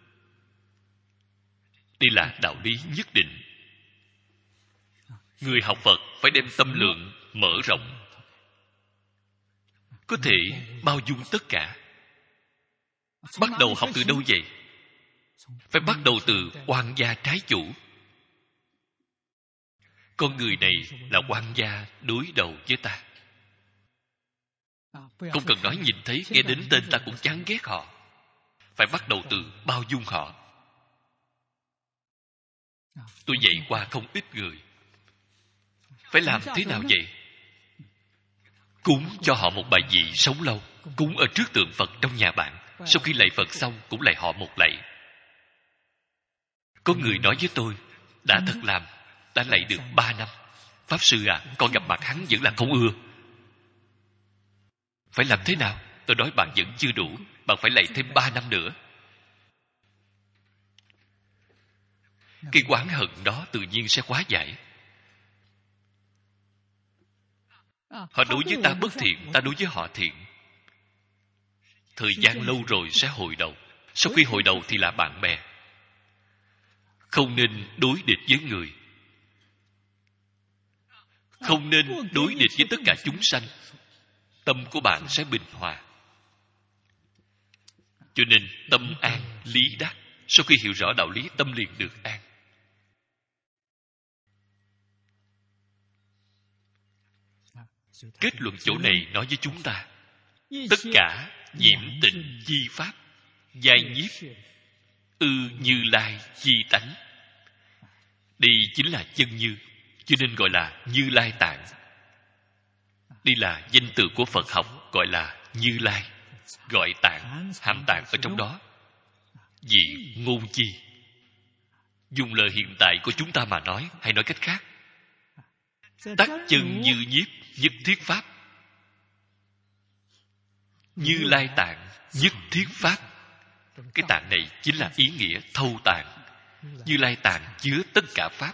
Đây là đạo lý nhất định. Người học Phật phải đem tâm lượng mở rộng, có thể bao dung tất cả. Bắt đầu học từ đâu vậy? Phải bắt đầu từ oan gia trái chủ. Con người này là oan gia đối đầu với ta. Không cần nói, nhìn thấy, nghe đến tên ta cũng chán ghét họ. Phải bắt đầu từ bao dung họ. Tôi dạy qua không ít người. Phải làm thế nào vậy? Cúng cho họ một bài vị sống lâu, cúng ở trước tượng Phật trong nhà bạn. Sau khi lạy Phật xong cũng lạy họ một lạy. Có người nói với tôi, đã thật làm, đã lạy được ba năm. Pháp sư à, con gặp mặt hắn vẫn là không ưa. Phải làm thế nào? Tôi nói bạn vẫn chưa đủ, bạn phải lạy thêm ba năm nữa. Cái oán hận đó tự nhiên sẽ hóa giải. Họ đối với ta bất thiện, ta đối với họ thiện. Thời gian lâu rồi sẽ hồi đầu. Sau khi hồi đầu thì là bạn bè. Không nên đối địch với người. Không nên đối địch với tất cả chúng sanh. Tâm của bạn sẽ bình hòa. Cho nên tâm an, lý đắc. Sau khi hiểu rõ đạo lý, tâm liền được an. Kết luận chỗ này nói với chúng ta, tất cả nhiễm tịnh chi pháp, giai nhiếp, ư Như Lai chi tánh. Đây chính là chân như, cho nên gọi là Như Lai tạng. Đây là danh từ của Phật học, gọi là Như Lai. Gọi tạng, hàm tạng ở trong đó. Vì ngôn chi. Dùng lời hiện tại của chúng ta mà nói, hay nói cách khác, tắc chân như nhiếp, nhất thiết pháp. Như Lai tạng, nhất thiết pháp. Cái tạng này chính là ý nghĩa thâu tạng. Như Lai tạng chứa tất cả pháp.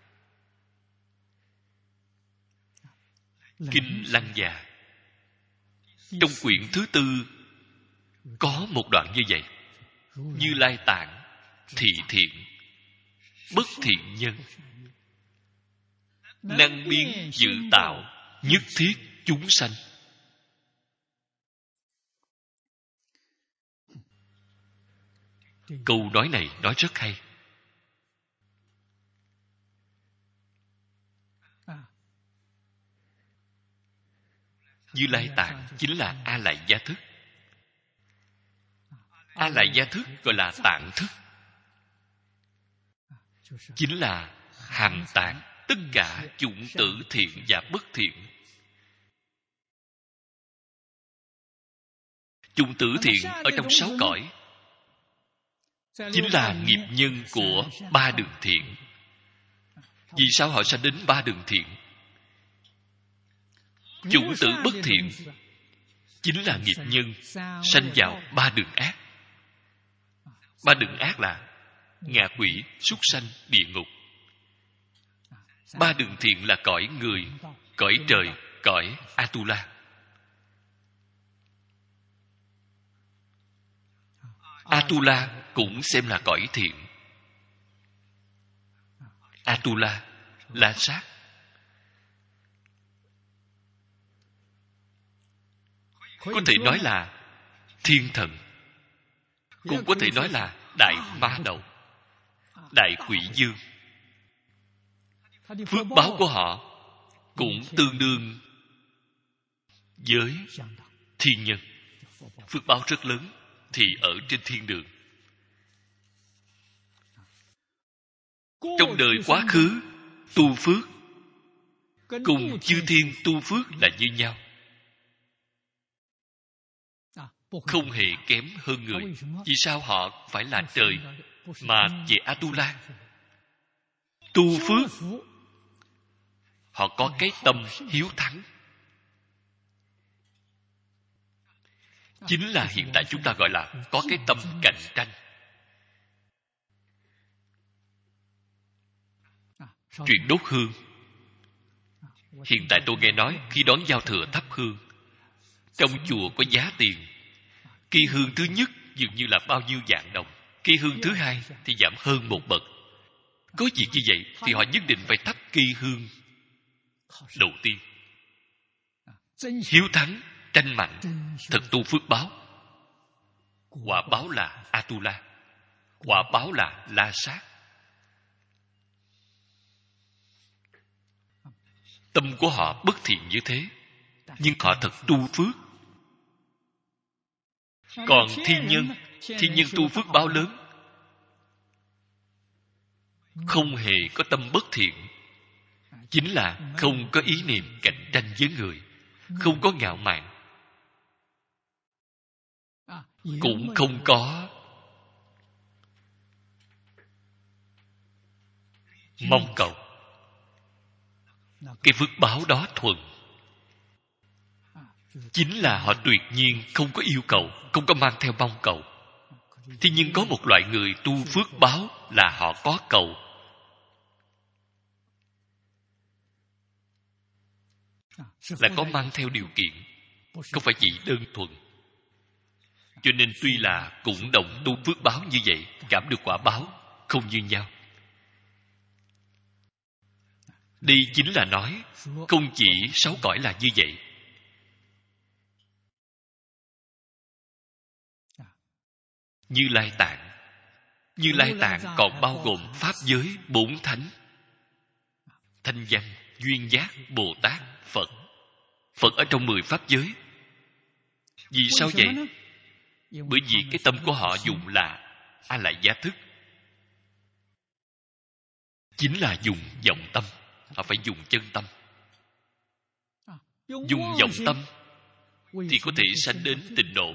Kinh Lăng Già trong quyển thứ tư có một đoạn như vậy. Như Lai tạng thị thiện, bất thiện nhân, năng biến dự tạo, nhất thiết chúng sanh. Câu nói này nói rất hay. Như Lai tạng chính là A Lại Gia thức. A Lại Gia thức gọi là tạng thức, chính là hàm tạng tất cả chủng tử thiện và bất thiện. Chủng tử thiện ở trong sáu cõi chính là nghiệp nhân của ba đường thiện. Vì sao họ sanh đến ba đường thiện? Chủng tử bất thiện chính là nghiệp nhân sanh vào ba đường ác. Ba đường ác là ngạ quỷ, súc sanh, địa ngục. Ba đường thiện là cõi người, cõi trời, cõi Atula. Atula cũng xem là cõi thiện. Atula, La Sát. Có thể nói là thiên thần, cũng có thể nói là đại ma đầu, đại quỷ dương. Phước báo của họ cũng tương đương với thiên nhân. Phước báo rất lớn thì ở trên thiên đường. Trong đời quá khứ tu phước cùng chư thiên tu phước là như nhau, không hề kém hơn người. Vì sao họ phải là trời mà về Atula? Tu phước, họ có cái tâm hiếu thắng, chính là hiện tại chúng ta gọi là có cái tâm cạnh tranh. Chuyện đốt hương, hiện tại tôi nghe nói khi đón giao thừa thắp hương, trong chùa có giá tiền. Cây hương thứ nhất dường như là bao nhiêu vạn đồng, cây hương thứ hai thì giảm hơn một bậc. Có việc như vậy thì họ nhất định phải thắp cây hương đầu tiên. Hiếu thắng, tranh mạnh, thật tu phước báo. Quả báo là Atula, quả báo là La Sát. Tâm của họ bất thiện như thế, nhưng họ thật tu phước. Còn thiên nhân, thiên nhân tu phước báo lớn, không hề có tâm bất thiện, chính là không có ý niệm cạnh tranh với người, không có ngạo mạn, cũng không có mong cầu. Cái phước báo đó thuần, chính là họ tuyệt nhiên không có yêu cầu, không có mang theo mong cầu. Thế nhưng có một loại người tu phước báo là họ có cầu. Là có mang theo điều kiện, không phải chỉ đơn thuần. Cho nên tuy là cũng đồng tu phước báo như vậy, cảm được quả báo không như nhau. Đây chính là nói không chỉ sáu cõi là như vậy. Như Lai Tạng, Như Lai Tạng còn bao gồm pháp giới bốn thánh: Thanh Văn, Duyên Giác, Bồ Tát, Phật. Phật ở trong mười pháp giới. Vì sao vậy? Bởi vì cái tâm của họ dùng là A Lại Gia thức, chính là dùng vọng tâm. Họ phải dùng chân tâm. Dùng vọng tâm thì có thể sanh đến tịnh độ.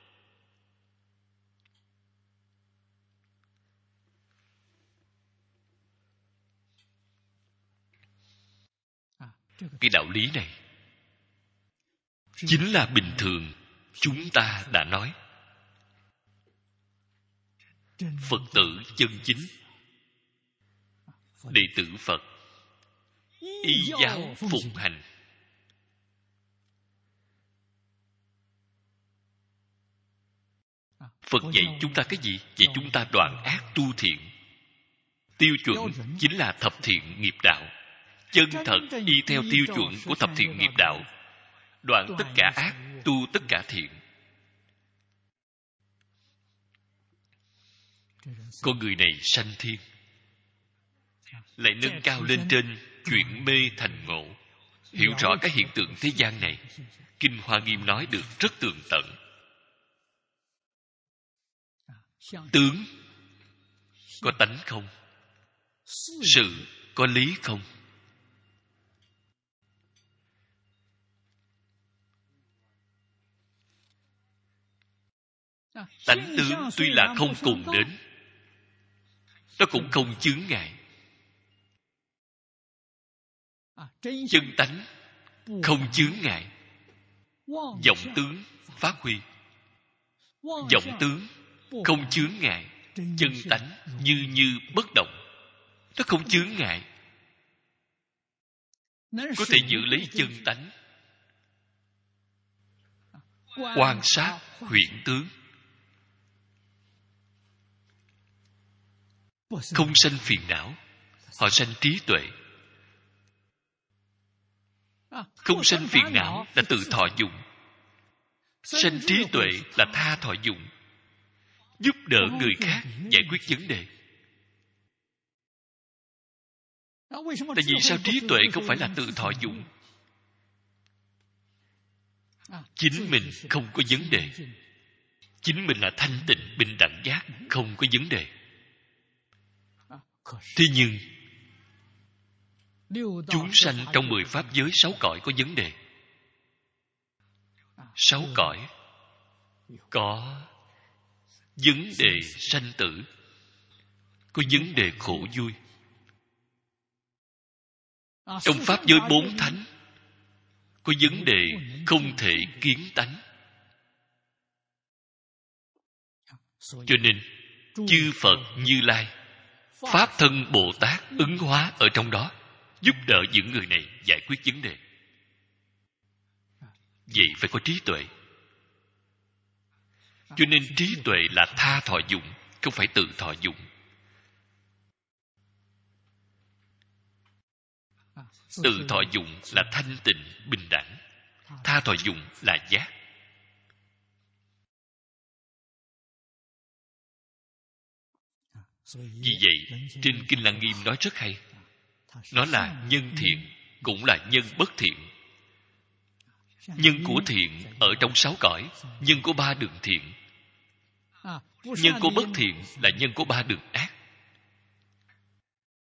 Cái đạo lý này chính là bình thường chúng ta đã nói. Phật tử chân chính, đệ tử Phật, y giáo phụng hành. Phật dạy chúng ta cái gì? Dạy chúng ta đoạn ác tu thiện. Tiêu chuẩn chính là thập thiện nghiệp đạo. Chân thật y theo tiêu chuẩn của thập thiện nghiệp đạo, đoạn tất cả ác, tu tất cả thiện. Con người này sanh thiên, lại nâng cao lên trên, chuyển mê thành ngộ, hiểu rõ các hiện tượng thế gian này. Kinh Hoa Nghiêm nói được rất tường tận. Tướng có tánh không? Sự có lý không? Tánh tướng tuy là không cùng đến, nó cũng không chướng ngại. Chân tánh không chướng ngại. Vọng tướng phát huy. Vọng tướng không chướng ngại. Chân tánh như như bất động, nó không chướng ngại, có thể giữ lấy chân tánh. Quan sát huyễn tướng, không sanh phiền não. Họ sanh trí tuệ. Không sanh phiền não là tự thọ dụng. Sanh trí tuệ là tha thọ dụng, giúp đỡ người khác giải quyết vấn đề. Tại vì sao trí tuệ không phải là tự thọ dụng? Chính mình không có vấn đề. Chính mình là thanh tịnh bình đẳng giác, không có vấn đề. Thế nhưng chúng sanh trong mười pháp giới sáu cõi có vấn đề. Sáu cõi có vấn đề sanh tử, có vấn đề khổ vui. Trong pháp giới bốn thánh có vấn đề không thể kiến tánh. Cho nên chư Phật Như Lai, Pháp thân Bồ Tát ứng hóa ở trong đó, giúp đỡ những người này giải quyết vấn đề. Vậy phải có trí tuệ. Cho nên trí tuệ là tha thọ dụng, không phải tự thọ dụng. Tự thọ dụng là thanh tịnh bình đẳng, tha thọ dụng là giác. Vì vậy trên Kinh Lăng Nghiêm nói rất hay. Nó là nhân thiện, cũng là nhân bất thiện. Nhân của thiện ở trong sáu cõi, nhân của ba đường thiện. Nhân của bất thiện là nhân của ba đường ác.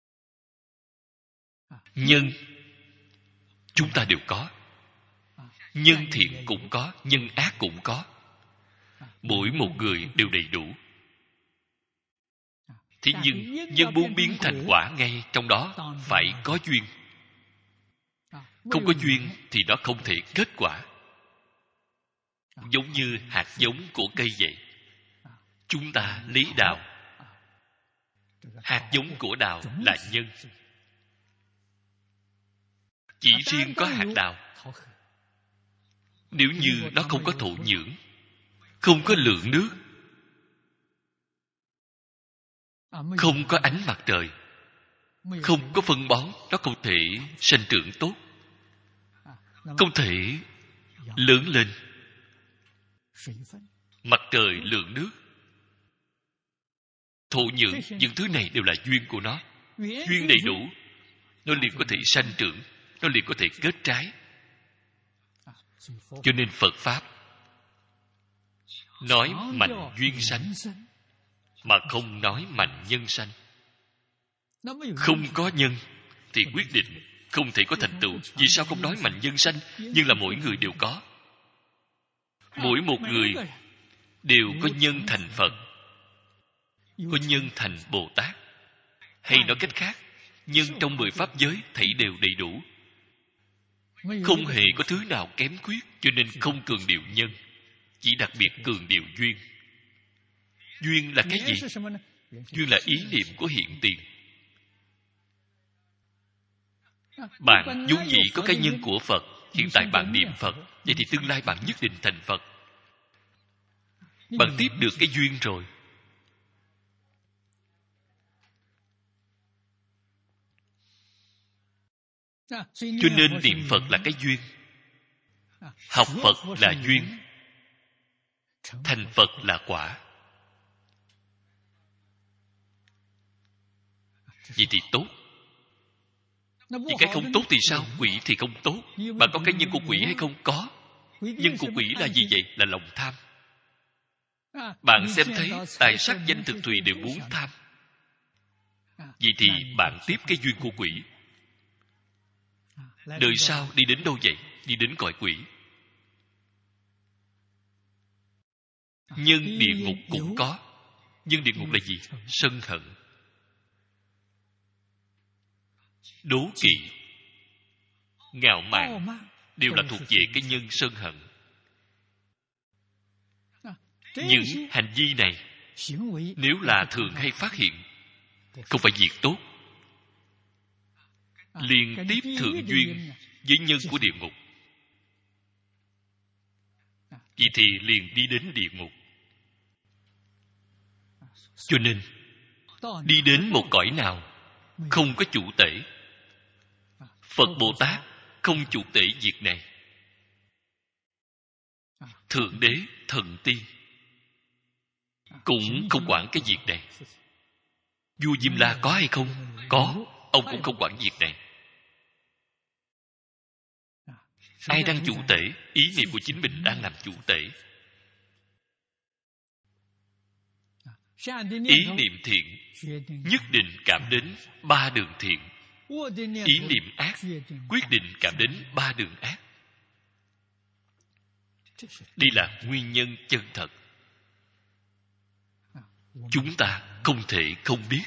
Nhân chúng ta đều có. Nhân thiện cũng có, nhân ác cũng có. Mỗi một người đều đầy đủ. Thế nhưng nhân muốn biến thành quả ngay trong đó phải có duyên. Không có duyên thì nó không thể kết quả. Giống như hạt giống của cây vậy. Chúng ta lấy đào. Hạt giống của đào là nhân. Chỉ riêng có hạt đào. Nếu như nó không có thổ nhưỡng, không có lượng nước, không có ánh mặt trời, không có phân bón, nó không thể sinh trưởng tốt, không thể lớn lên. Mặt trời, lượng nước, thổ nhưỡng, những thứ này đều là duyên của nó. Duyên đầy đủ, nó liền có thể sanh trưởng, nó liền có thể kết trái. Cho nên Phật Pháp nói mạnh duyên sanh, mà không nói mạnh nhân sanh. Không có nhân thì quyết định không thể có thành tựu. Vì sao không nói mạnh nhân sanh? Nhưng là mỗi người đều có. Mỗi một người đều có nhân thành Phật, có nhân thành Bồ Tát. Hay nói cách khác, nhân trong mười pháp giới thảy đều đầy đủ, không hề có thứ nào kém khuyết. Cho nên không cường điệu nhân, chỉ đặc biệt cường điệu duyên. Duyên là cái gì? Duyên là ý niệm của hiện tiền. Bạn vốn dĩ có cái nhân của Phật. Hiện tại bạn niệm Phật, vậy thì tương lai bạn nhất định thành Phật. Bạn tiếp được cái duyên rồi. Cho nên niệm Phật là cái duyên, học Phật là duyên, thành Phật là quả. Vậy thì tốt. Vì cái không tốt thì sao? Quỷ thì không tốt. Bạn có cái nhân của quỷ hay không? Có. Nhân của quỷ là gì vậy? Là lòng tham. Bạn xem thấy tài sắc danh thực thùy đều muốn tham. Vậy thì bạn tiếp cái duyên của quỷ. Đời sau đi đến đâu vậy? Đi đến cõi quỷ. Nhân địa ngục cũng có. Nhân địa ngục là gì? Sân hận, đố kỵ, ngạo mạn, đều là thuộc về cái nhân sân hận. Những hành vi này nếu là thường hay phát hiện, không phải việc tốt, liền tiếp thượng duyên với nhân của địa ngục. Vậy thì liền đi đến địa ngục. Cho nên đi đến một cõi nào không có chủ tể. Phật Bồ Tát không chủ tể việc này. Thượng đế, thần tiên cũng không quản cái việc này. Vua Diêm La có hay không? Có. Ông cũng không quản việc này. Ai đang chủ tể? Ý niệm của chính mình đang làm chủ tể. Ý niệm thiện nhất định cảm đến ba đường thiện. Ý niệm ác quyết định cảm đến ba đường ác. Đây là nguyên nhân chân thật. Chúng ta không thể không biết.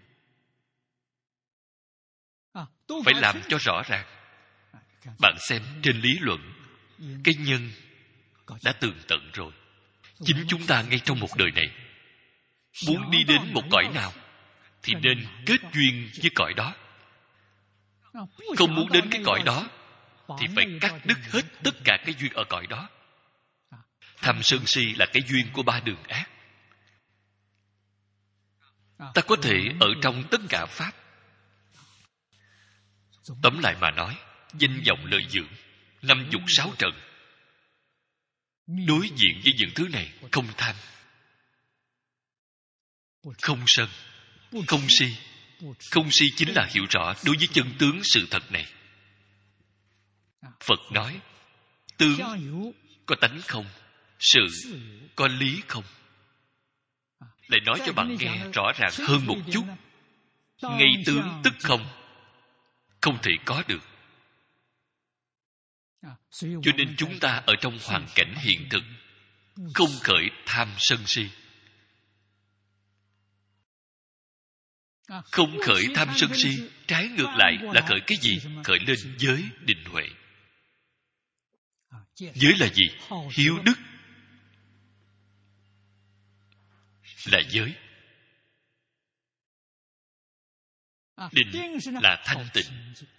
Phải làm cho rõ ràng. Bạn xem trên lý luận, cái nhân đã tường tận rồi. Chính chúng ta ngay trong một đời này muốn đi đến một cõi nào thì nên kết duyên với cõi đó. Không muốn đến cái cõi đó thì phải cắt đứt hết tất cả cái duyên ở cõi đó. Tham sân si là cái duyên của ba đường ác. Ta có thể ở trong tất cả pháp. Tóm lại mà nói, danh vọng lợi dưỡng, năm dục sáu trần, đối diện với những thứ này không tham, không sân, không si. Không si chính là hiểu rõ đối với chân tướng sự thật này. Phật nói, tướng có tánh không, sự có lý không. Lại nói cho bạn nghe rõ ràng hơn một chút. Ngay tướng tức không, không thể có được. Cho nên chúng ta ở trong hoàn cảnh hiện thực không khởi tham sân si. Không khởi tham sân si, trái ngược lại là khởi cái gì? Khởi lên giới định huệ. Giới là gì? Hiếu đức là giới. Định là thanh tịnh.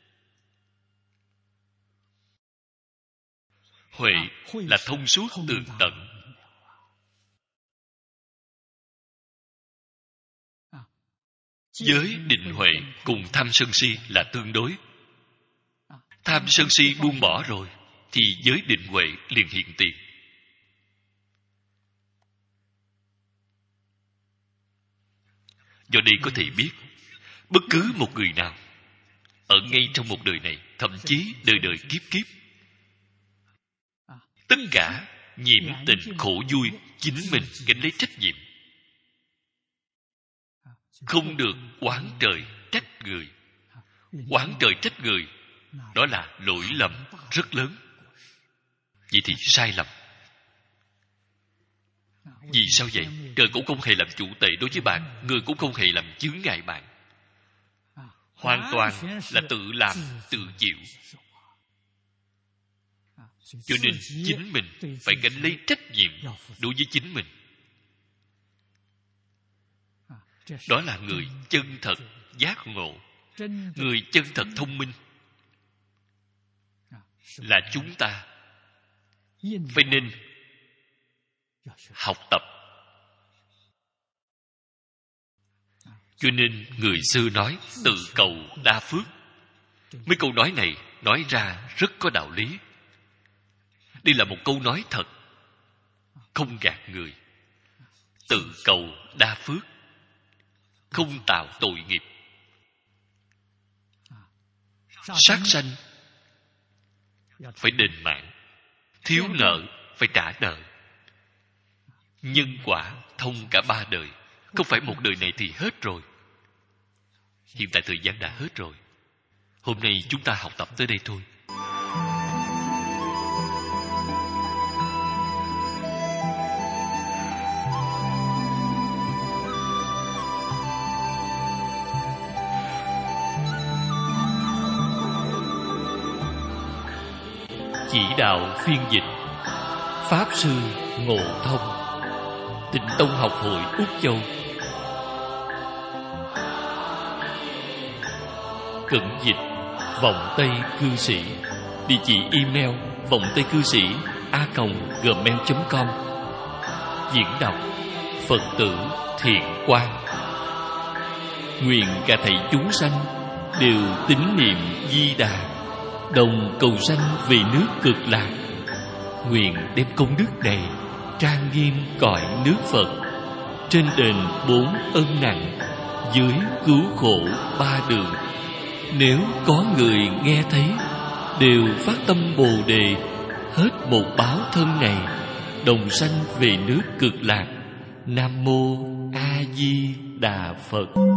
Huệ là thông suốt tường tận. Giới định huệ cùng tham sân si là tương đối. Tham sân si buông bỏ rồi thì giới định huệ liền hiện tiền. Do đây có thể biết, bất cứ một người nào ở ngay trong một đời này, thậm chí đời đời kiếp kiếp, tất cả nhiễm tình khổ vui chính mình gánh lấy trách nhiệm. Không được oán trời trách người. Oán trời trách người, đó là lỗi lầm rất lớn. Vậy thì sai lầm. Vì sao vậy? Trời cũng không hề làm chủ tệ đối với bạn, người cũng không hề làm chướng ngại bạn. Hoàn toàn là tự làm, tự chịu. Cho nên chính mình phải gánh lấy trách nhiệm đối với chính mình. Đó là người chân thật giác ngộ, người chân thật thông minh. Là chúng ta phải nên học tập. Cho nên người xưa nói tự cầu đa phước. Mấy câu nói này nói ra rất có đạo lý. Đây là một câu nói thật, không gạt người. Tự cầu đa phước, không tạo tội nghiệp. Sát sanh phải đền mạng, thiếu nợ phải trả nợ. Nhân quả thông cả ba đời, không phải một đời này thì hết rồi. Hiện tại thời gian đã hết rồi. Hôm nay chúng ta học tập tới đây thôi. Chỉ đạo phiên dịch Pháp Sư Ngộ Thông, Tịnh Tông Học Hội Úc Châu. Cận dịch Vọng Tây Cư Sĩ. Địa chỉ email vọng tây cư sĩ a còng gmail chấm com. Diễn đọc Phật tử Thiện Quang. Nguyện cả thảy chúng sanh đều tín niệm Di Đà, đồng cầu sanh về nước Cực Lạc. Nguyện đem công đức này trang nghiêm cõi nước Phật, trên đền bốn ân nặng, dưới cứu khổ ba đường. Nếu có người nghe thấy, đều phát tâm Bồ Đề, hết một báo thân này, đồng sanh về nước Cực Lạc. Nam mô A Di Đà Phật.